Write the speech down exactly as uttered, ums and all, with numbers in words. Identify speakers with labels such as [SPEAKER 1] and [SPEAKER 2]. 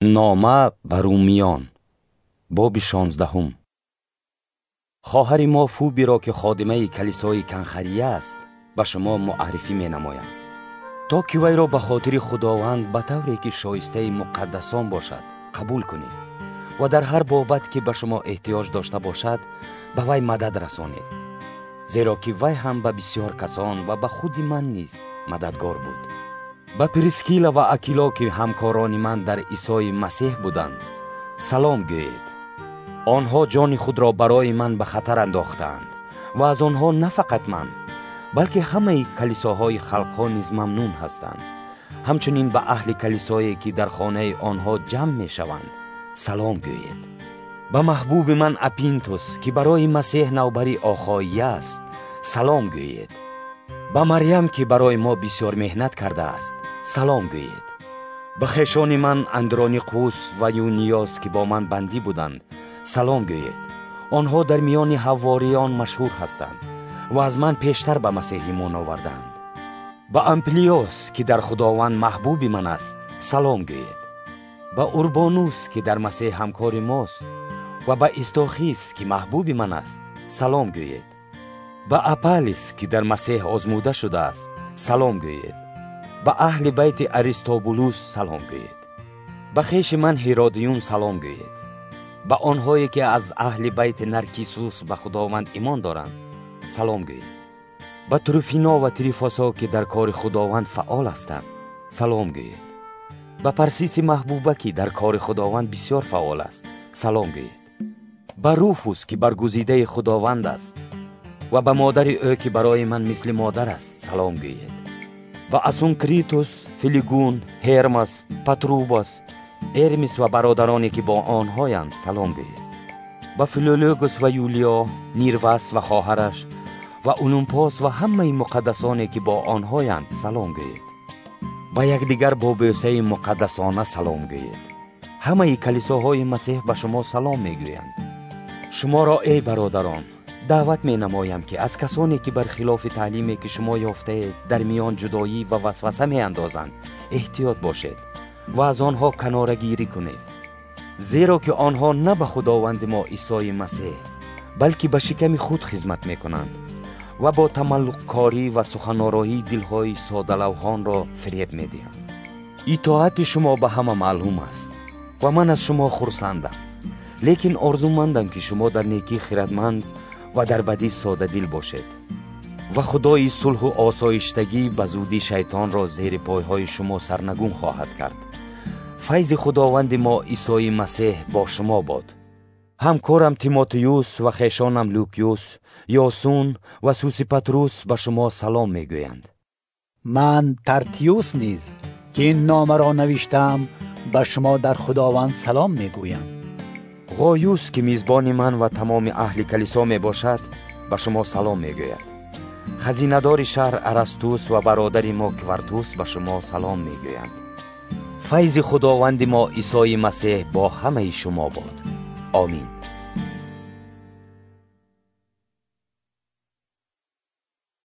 [SPEAKER 1] نامه به رومیان باب شانزدهم. خواهر ما فوبی را که خادمه کلیسای کنخریه است به شما معرفی می نمایم، تا که وی را به خاطر خداوند به طوری که شایسته مقدسان باشد قبول کنید و در هر بابت که به شما احتیاج داشته باشد به وی مدد رسانید، زیرا که وی هم به بسیار کسان و به خود من نیز مددگار بود. به پریسکیلا و اکیلا که همکاران من در عیسی مسیح بودند سلام گویید. آنها جان خود را برای من به خطر انداختند و از آنها نه فقط من بلکه همه کلیساهای خلقها نیز ممنون هستند. همچنین به اهل کلیسایی که در خانه آنها جمع می شوند سلام گویید. به محبوب من اپینتوس که برای مسیح نوبری آخایی است سلام گویید. به مریم که برای ما بسیار مهنت کرده است سلام گویید. به خویشان من اندرونیقوس و یونیاس که با من بندی بودند سلام گویید. آنها در میان حواریان مشهور هستند و از من پیشتر به مسیح ایمان آوردند. به امپلیوس که در خداوند محبوب من است سلام گویید. به اوربانوس که در مسیح همکار ماست و به استاخیس که محبوب من است سلام گویید. به اپالیس که در مسیح آزموده شده است سلام گویید. به اهل بیت اریستوبولوس سلام گویید. به خویش من هیرودیون سلام گویید. به آنهایی که از اهل بیت نرکیسوس به خداوند ایمان دارند سلام گویید. به تروفینا و تریفاسا که در کار خداوند فعال هستند سلام گویید. به پرسیس محبوبه که در کار خداوند بسیار فعال است سلام گویید. به روفوس که برگزیده خداوند است و به مادر او که برای من مثل مادر است سلام گویید. و اسونکریتوس، فیلیگون، هرمس، پتروباس، ارمیس و برادرانی که با آنهایند سلام گویید. به فیلولوگوس و یولیا، نیروس و خواهرش و اولومپاس و همه مقدسانی که با آنهایند سلام گویید. و یکدیگر با بوسه مقدسانه سلام گویید. همه کلیساهای مسیح به شما سلام میگویند. شما را ای برادران دعوت می نمایم که از کسانی که برخلاف تعلیمی که شما یافته در میان جدایی و وسوسه می اندازند احتیاط باشید و از آنها کناره گیری کنید، زیرا که آنها نه به خداوند ما عیسی مسیح بلکه به شکم خود خدمت می کنند و با تملق کاری و سخنآرایی دلهای ساده‌لوحان را فریب می دهند. اطاعت شما به همه معلوم است و من از شما خرسندم، لیکن آرزومندم که شما در نیکی خردمند و در بدی ساده دل باشید و خدای صلح و آسایشتگی به زودی شیطان را زیر پایهای شما سرنگون خواهد کرد. فیض خداوند ما عیسی مسیح با شما باد. همکارم تیموتئوس و خویشانم لوکیوس، یاسون و سوسیپاتروس به شما سلام میگویند.
[SPEAKER 2] من ترتیوس نیز که این نامه را نوشتم به شما در خداوند سلام میگویم.
[SPEAKER 1] غایوس که میزبان من و تمام اهل کلیسا می باشد به شما سلام می گوید. خزیندار شهر ارسطوس و برادر ما کوارتوس به شما سلام می گویند. فیض خداوند ما عیسی مسیح با همه شما باد. آمین.